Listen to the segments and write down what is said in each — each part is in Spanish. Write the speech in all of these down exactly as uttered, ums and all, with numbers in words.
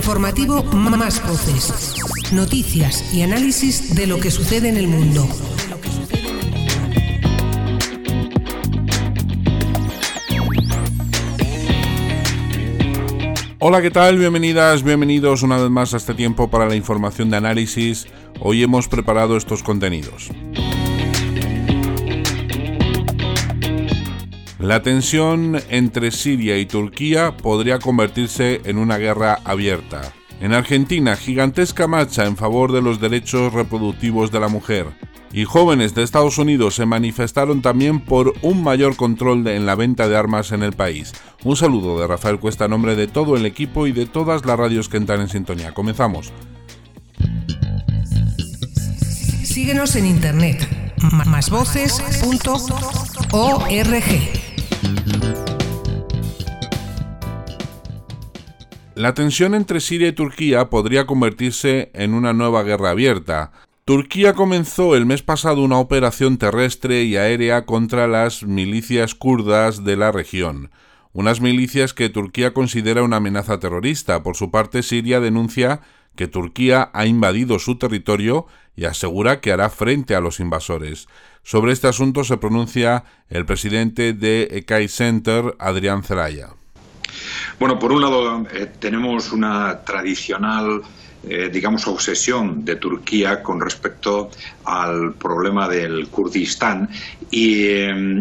informativo Más Voces. Noticias y análisis de lo que sucede en el mundo. Hola, ¿qué tal? Bienvenidas, bienvenidos una vez más a este tiempo para la información de análisis. Hoy hemos preparado estos contenidos. La tensión entre Siria y Turquía podría convertirse en una guerra abierta. En Argentina, gigantesca marcha en favor de los derechos reproductivos de la mujer. Y jóvenes de Estados Unidos se manifestaron también por un mayor control de, en la venta de armas en el país. Un saludo de Rafael Cuesta a nombre de todo el equipo y de todas las radios que entran en sintonía. Comenzamos. Síguenos en internet, más voces punto org. La tensión entre Siria y Turquía podría convertirse en una nueva guerra abierta. Turquía comenzó el mes pasado una operación terrestre y aérea contra las milicias kurdas de la región, unas milicias que Turquía considera una amenaza terrorista. Por su parte, Siria denuncia que Turquía ha invadido su territorio y asegura que hará frente a los invasores. Sobre este asunto se pronuncia el presidente de Ekai Center, Adrián Zelaya. Bueno, por un lado eh, tenemos una tradicional Eh, digamos, obsesión de Turquía con respecto al problema del Kurdistán y eh,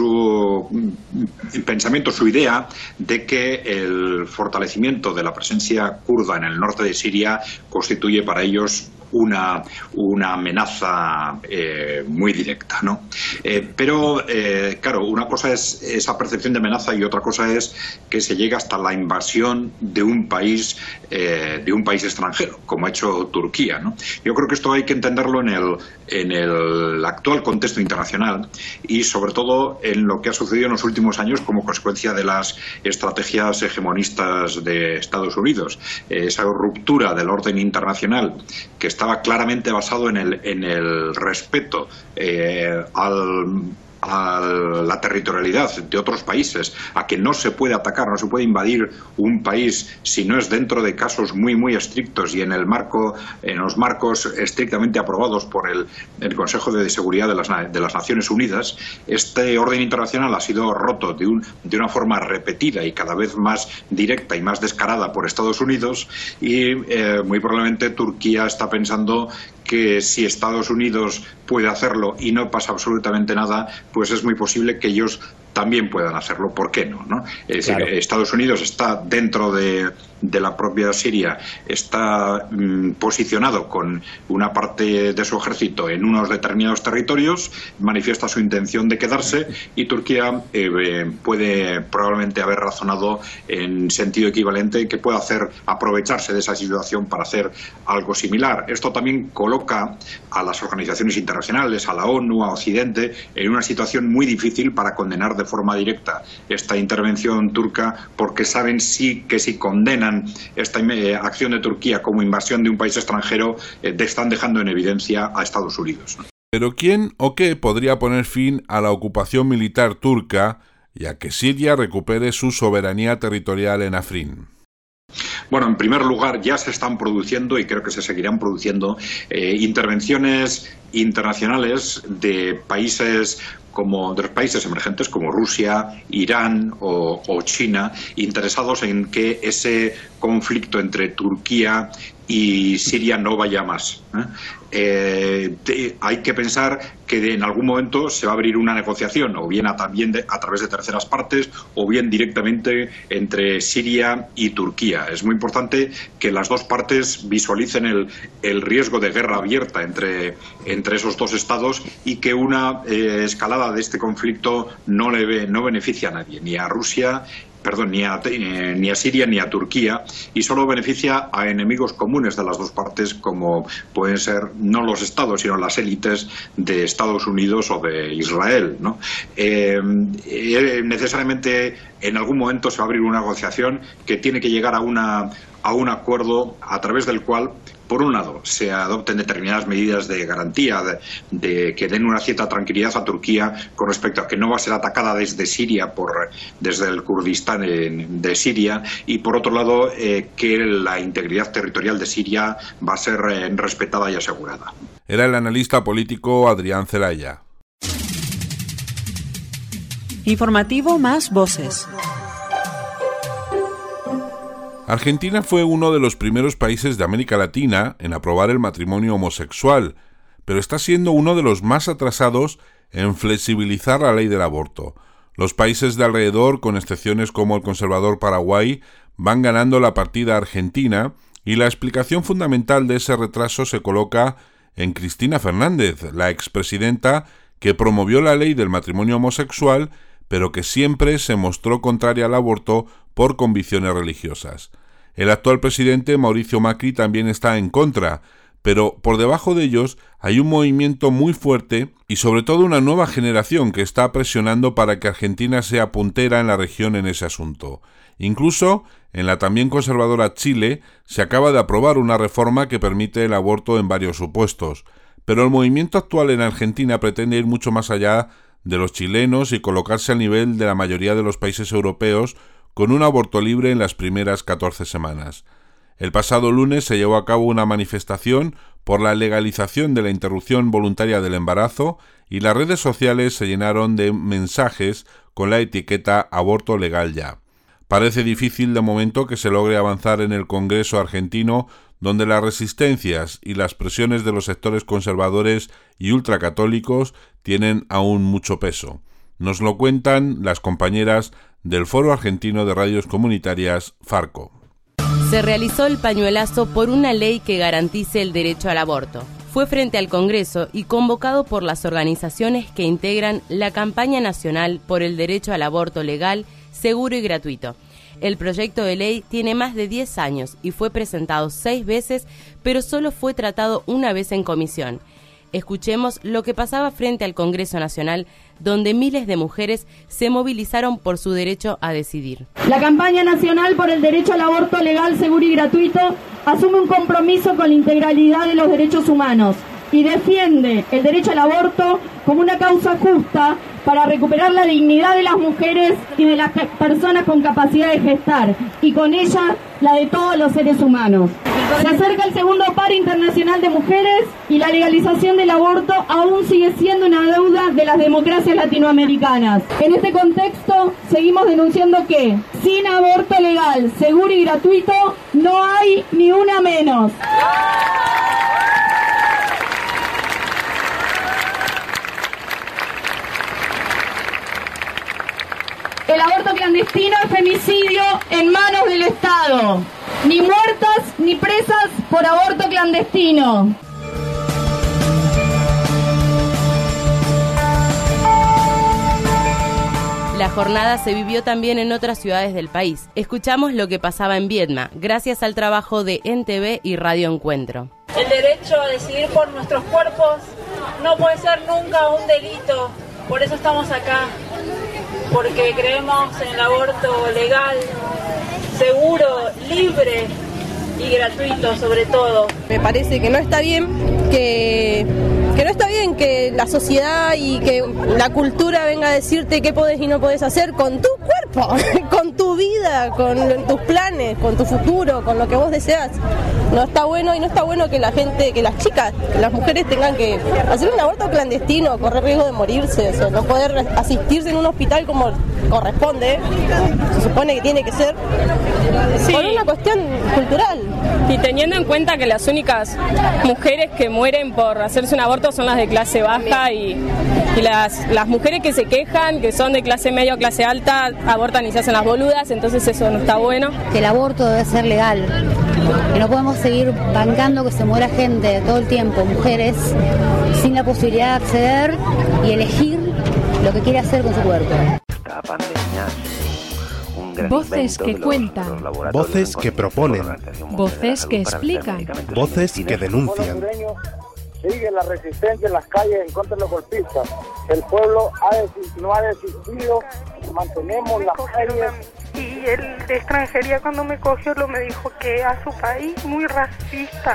su pensamiento, su idea de que el fortalecimiento de la presencia kurda en el norte de Siria constituye para ellos una, una amenaza eh, muy directa, ¿no? Eh, pero, eh, claro, una cosa es esa percepción de amenaza y otra cosa es que se llega hasta la invasión de un país, eh, de un país extranjero, como ha hecho Turquía, ¿no? Yo creo que esto hay que entenderlo en el, en el actual contexto internacional y, sobre todo, en lo que ha sucedido en los últimos años como consecuencia de las estrategias hegemonistas de Estados Unidos. Eh, esa ruptura del orden internacional que está estaba claramente basado en el, en el respeto eh, al, a la territorialidad de otros países, a que no se puede atacar, no se puede invadir un país si no es dentro de casos muy muy estrictos y en el marco, en los marcos estrictamente aprobados por el, el Consejo de Seguridad de las, de las Naciones Unidas. Este orden internacional ha sido roto de, un, de una forma repetida y cada vez más directa y más descarada por Estados Unidos y eh, muy probablemente Turquía está pensando que si Estados Unidos puede hacerlo y no pasa absolutamente nada, pues es muy posible que ellos también puedan hacerlo. ¿Por qué no? ¿no? Es decir, claro. Estados Unidos está dentro de, de la propia Siria, está mm, posicionado con una parte de su ejército en unos determinados territorios, manifiesta su intención de quedarse y Turquía eh, puede probablemente haber razonado en sentido equivalente que pueda hacer, aprovecharse de esa situación para hacer algo similar. Esto también coloca a las organizaciones internacionales, a la ONU, a Occidente, en una situación muy difícil para condenar de de forma directa esta intervención turca, porque saben sí que si condenan esta eh, acción de Turquía como invasión de un país extranjero, eh, están dejando en evidencia a Estados Unidos, ¿no? Pero ¿quién o qué podría poner fin a la ocupación militar turca y a que Siria recupere su soberanía territorial en Afrin? Bueno, en primer lugar, ya se están produciendo y creo que se seguirán produciendo eh, intervenciones internacionales de países como de los países emergentes como Rusia, Irán o, o China, interesados en que ese conflicto entre Turquía y Siria no vaya más, ¿eh? Eh, de, hay que pensar que de, en algún momento se va a abrir una negociación, o bien a, también de, a través de terceras partes, o bien directamente entre Siria y Turquía. Es muy importante que las dos partes visualicen el, el riesgo de guerra abierta entre, entre esos dos estados y que una eh, escalada de este conflicto no, le, no beneficia a nadie, ni a Rusia, perdón, ni a, eh, ni a Siria ni a Turquía, y solo beneficia a enemigos comunes de las dos partes, como pueden ser no los estados, sino las élites de Estados Unidos o de Israel, ¿no? Eh, eh, necesariamente en algún momento se va a abrir una negociación que tiene que llegar a una a un acuerdo a través del cual por un lado, se adopten determinadas medidas de garantía, de, de que den una cierta tranquilidad a Turquía con respecto a que no va a ser atacada desde Siria, por, desde el Kurdistán de Siria, y por otro lado, eh, que la integridad territorial de Siria va a ser eh, respetada y asegurada. Era el analista político Adrián Zelaya. Informativo Más Voces. Argentina fue uno de los primeros países de América Latina en aprobar el matrimonio homosexual, pero está siendo uno de los más atrasados en flexibilizar la ley del aborto. Los países de alrededor, con excepciones como el conservador Paraguay, van ganando la partida a Argentina, y la explicación fundamental de ese retraso se coloca en Cristina Fernández, la expresidenta que promovió la ley del matrimonio homosexual, pero que siempre se mostró contraria al aborto por convicciones religiosas. El actual presidente, Mauricio Macri, también está en contra, pero por debajo de ellos hay un movimiento muy fuerte y sobre todo una nueva generación que está presionando para que Argentina sea puntera en la región en ese asunto. Incluso en la también conservadora Chile se acaba de aprobar una reforma que permite el aborto en varios supuestos, pero el movimiento actual en Argentina pretende ir mucho más allá de los chilenos y colocarse al nivel de la mayoría de los países europeos con un aborto libre en las primeras catorce semanas. El pasado lunes se llevó a cabo una manifestación por la legalización de la interrupción voluntaria del embarazo y las redes sociales se llenaron de mensajes con la etiqueta aborto legal ya. Parece difícil de momento que se logre avanzar en el Congreso argentino, donde las resistencias y las presiones de los sectores conservadores y ultracatólicos tienen aún mucho peso. Nos lo cuentan las compañeras del Foro Argentino de Radios Comunitarias, Farco. Se realizó el pañuelazo por una ley que garantice el derecho al aborto. Fue frente al Congreso y convocado por las organizaciones que integran la campaña nacional por el derecho al aborto legal, seguro y gratuito. El proyecto de ley tiene más de diez años y fue presentado seis veces, pero solo fue tratado una vez en comisión. Escuchemos lo que pasaba frente al Congreso Nacional, donde miles de mujeres se movilizaron por su derecho a decidir. La campaña nacional por el derecho al aborto legal, seguro y gratuito asume un compromiso con la integralidad de los derechos humanos y defiende el derecho al aborto como una causa justa para recuperar la dignidad de las mujeres y de las personas con capacidad de gestar, y con ella la de todos los seres humanos. Se acerca el segundo paro internacional de mujeres y la legalización del aborto aún sigue siendo una deuda de las democracias latinoamericanas. En este contexto, seguimos denunciando que sin aborto legal, seguro y gratuito, no hay ni una menos. El aborto clandestino es femicidio en manos del Estado. Ni muertas ni presas por aborto clandestino. La jornada se vivió también en otras ciudades del país. Escuchamos lo que pasaba en Viedma, gracias al trabajo de N T V y Radio Encuentro. El derecho a decidir por nuestros cuerpos no puede ser nunca un delito. Por eso estamos acá, porque creemos en el aborto legal, seguro, libre y gratuito sobre todo. Me parece que no está bien que, que no está bien que la sociedad y que la cultura venga a decirte qué podés y no podés hacer con tu cuerpo, con tu vida, con tus planes, con tu futuro, con lo que vos deseas. No está bueno, y no está bueno que la gente, que las chicas, que las mujeres tengan que hacer un aborto clandestino, correr riesgo de morirse, o sea, no poder asistirse en un hospital como corresponde, se supone que tiene que ser, sí, por una cuestión cultural. Y teniendo en cuenta que las únicas mujeres que mueren por hacerse un aborto son las de clase baja, y, y las, las mujeres que se quejan, que son de clase media o clase alta, abortan y se hacen las boludas, entonces eso no está bueno. Que el aborto debe ser legal, que no podemos seguir bancando que se muera gente todo el tiempo, mujeres, sin la posibilidad de acceder y elegir lo que quiere hacer con su cuerpo. Esta pandemia es un gran Voces que los, cuentan, los voces que proponen, voces que explican, voces que denuncian. Sigue la resistencia en las calles en contra de los golpistas. El pueblo ha desistido, no ha desistido, mantenemos las calles. Y el de extranjería cuando me cogió lo me dijo que a su país muy racista,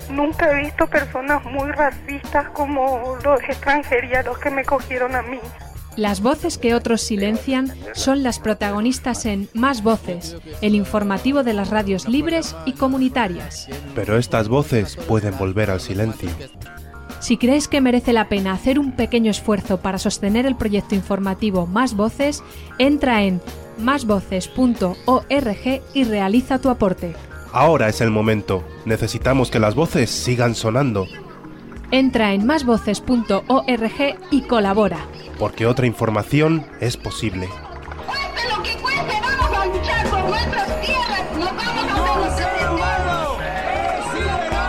Nunca he visto personas muy racistas como los extranjeros, los que me cogieron a mí. Las voces que otros silencian son las protagonistas en Más Voces, el informativo de las radios libres y comunitarias. Pero estas voces pueden volver al silencio. Si crees que merece la pena hacer un pequeño esfuerzo para sostener el proyecto informativo Más Voces, entra en más voces punto org y realiza tu aporte. Ahora es el momento. Necesitamos que las voces sigan sonando. Entra en más voces punto org y colabora. Porque otra información es posible. ¡Cueste lo que cueste! ¡Vamos a luchar por nuestras tierras! ¡Nos vamos a defender! ¡Es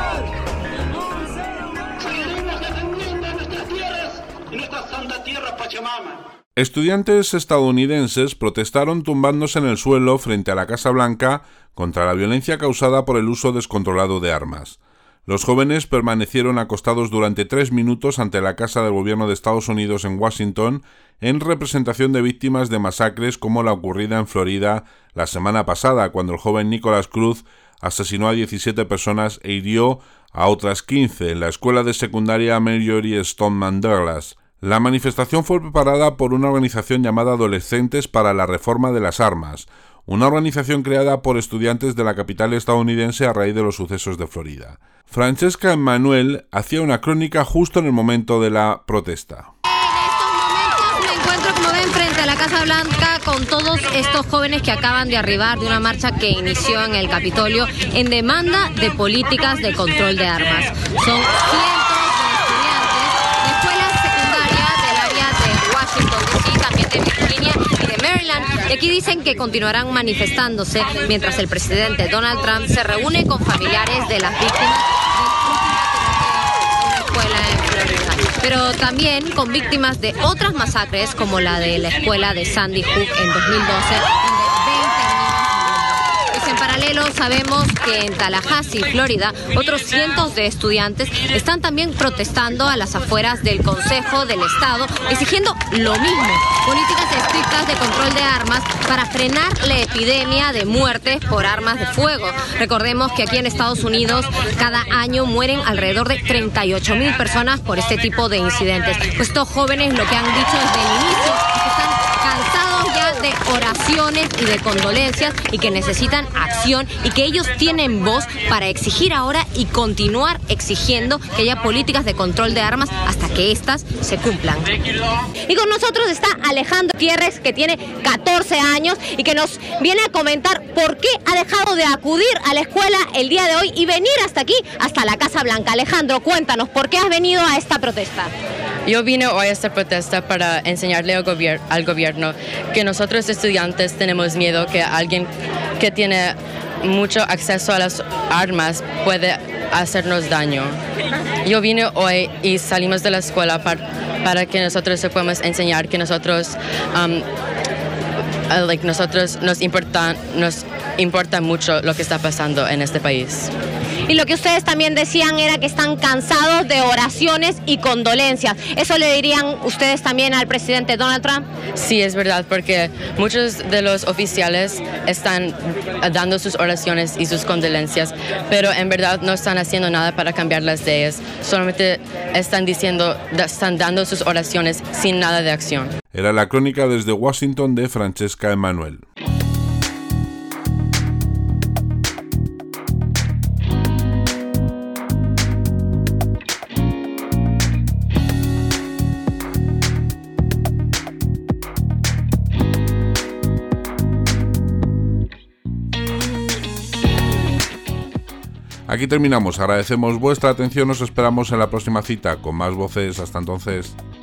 ilegal! ¡Seguiremos defendiendo nuestras tierras y nuestra santa tierra Pachamama! Estudiantes estadounidenses protestaron tumbándose en el suelo frente a la Casa Blanca contra la violencia causada por el uso descontrolado de armas. Los jóvenes permanecieron acostados durante tres minutos ante la Casa del Gobierno de Estados Unidos en Washington en representación de víctimas de masacres como la ocurrida en Florida la semana pasada, cuando el joven Nicholas Cruz asesinó a diecisiete personas e hirió a otras quince en la escuela de secundaria Marjory Stoneman Douglas. La manifestación fue preparada por una organización llamada Adolescentes para la Reforma de las Armas, una organización creada por estudiantes de la capital estadounidense a raíz de los sucesos de Florida. Francesca Emmanuel hacía una crónica justo en el momento de la protesta. Me encuentro, como ven, frente a la Casa Blanca con todos estos jóvenes que acaban de arribar de una marcha que inició en el Capitolio en demanda de políticas de control de armas. Son cientos de escuelas secundarias del área de Washington D C, también de Virginia y de Maryland, y aquí dicen que continuarán manifestándose mientras el presidente Donald Trump se reúne con familiares de las víctimas de una escuela en Florida, pero también con víctimas de otras masacres como la de la escuela de Sandy Hook en dos mil doce. En paralelo, sabemos que en Tallahassee, Florida, otros cientos de estudiantes están también protestando a las afueras del Consejo del Estado, exigiendo lo mismo, políticas estrictas de control de armas para frenar la epidemia de muertes por armas de fuego. Recordemos que aquí en Estados Unidos cada año mueren alrededor de treinta y ocho mil personas por este tipo de incidentes. Pues estos jóvenes lo que han dicho desde el inicio es que están cansados ya de oraciones y de condolencias y que necesitan acción y que ellos tienen voz para exigir ahora y continuar exigiendo que haya políticas de control de armas hasta que éstas se cumplan. Y con nosotros está Alejandro Gutiérrez, que tiene catorce años y que nos viene a comentar por qué ha dejado de acudir a la escuela el día de hoy y venir hasta aquí, hasta la Casa Blanca. Alejandro, cuéntanos, ¿por qué has venido a esta protesta? Yo vine hoy a esta protesta para enseñarle al, gobier- al gobierno que nosotros estudiantes tenemos miedo que alguien que tiene mucho acceso a las armas puede hacernos daño. Yo vine hoy y salimos de la escuela para, para que nosotros se podamos enseñar que nosotros, um, uh, like nosotros nos importa, nos importa mucho lo que está pasando en este país. Y lo que ustedes también decían era que están cansados de oraciones y condolencias. ¿Eso le dirían ustedes también al presidente Donald Trump? Sí, es verdad, porque muchos de los oficiales están dando sus oraciones y sus condolencias, pero en verdad no están haciendo nada para cambiar las leyes. Solamente están diciendo, están dando sus oraciones sin nada de acción. Era la crónica desde Washington de Francesca Emmanuel. Aquí terminamos, agradecemos vuestra atención, nos esperamos en la próxima cita con más voces, hasta entonces.